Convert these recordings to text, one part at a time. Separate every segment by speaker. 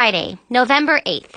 Speaker 1: Friday, November 8th.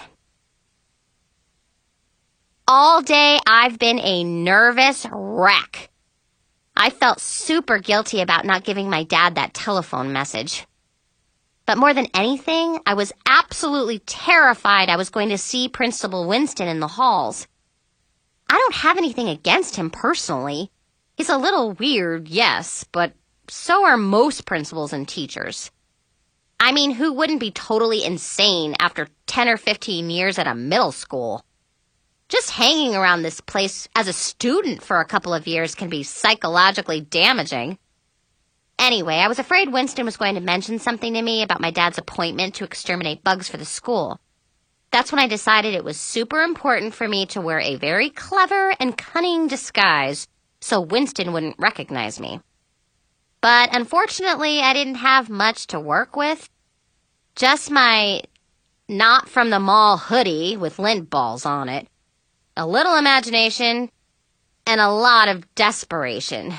Speaker 1: All day I've been a nervous wreck. I felt super guilty about not giving my dad that telephone message. But more than anything, I was absolutely terrified I was going to see Principal Winston in the halls. I don't have anything against him personally. He's a little weird, yes, but so are most principals and teachers. I mean, who wouldn't be totally insane after 10 or 15 years at a middle school? Just hanging around this place as a student for a couple of years can be psychologically damaging. Anyway, I was afraid Winston was going to mention something to me about my dad's appointment to exterminate bugs for the school. That's when I decided it was super important for me to wear a very clever and cunning disguise so Winston wouldn't recognize me. But unfortunately, I didn't have much to work with. Just my not from the mall hoodie with lint balls on it, a little imagination, and a lot of desperation.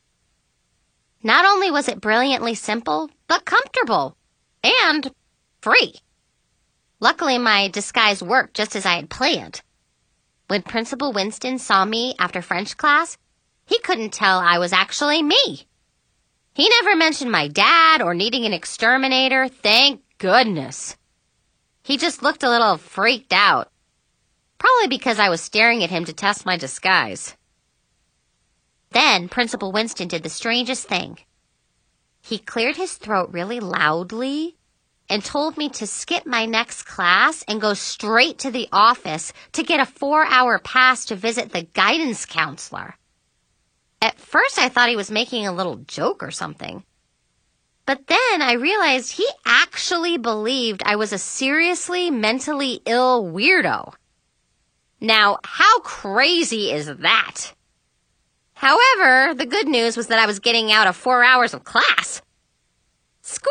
Speaker 1: Not only was it brilliantly simple, but comfortable and free. Luckily, my disguise worked just as I had planned. When Principal Winston saw me after French class, he couldn't tell I was actually me. He never mentioned my dad or needing an exterminator, thank goodness. He just looked a little freaked out. Probably because I was staring at him to test my disguise. Then Principal Winston did the strangest thing. He cleared his throat really loudly and told me to skip my next class and go straight to the office to get a 4-hour pass to visit the guidance counselor. At first, I thought he was making a little joke or something. But then I realized he actually believed I was a seriously mentally ill weirdo. Now, how crazy is that? However, the good news was that I was getting out of 4 hours of class. Squee!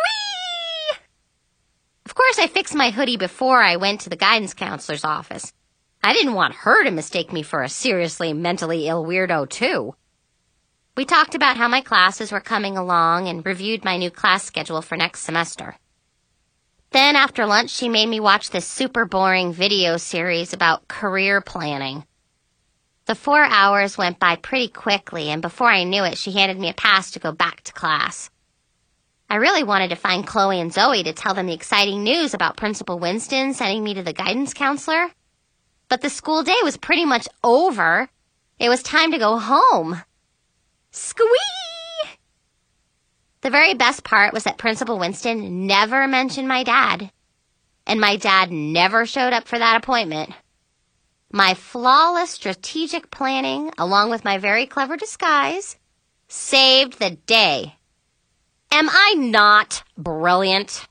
Speaker 1: Of course, I fixed my hoodie before I went to the guidance counselor's office. I didn't want her to mistake me for a seriously mentally ill weirdo, too. We talked about how my classes were coming along and reviewed my new class schedule for next semester. Then after lunch, she made me watch this super boring video series about career planning. The 4 hours went by pretty quickly, and before I knew it, she handed me a pass to go back to class. I really wanted to find Chloe and Zoe to tell them the exciting news about Principal Winston sending me to the guidance counselor. But the school day was pretty much over. It was time to go home. Squee! The very best part was that Principal Winston never mentioned my dad. And my dad never showed up for that appointment. My flawless strategic planning, along with my very clever disguise, saved the day. Am I not brilliant?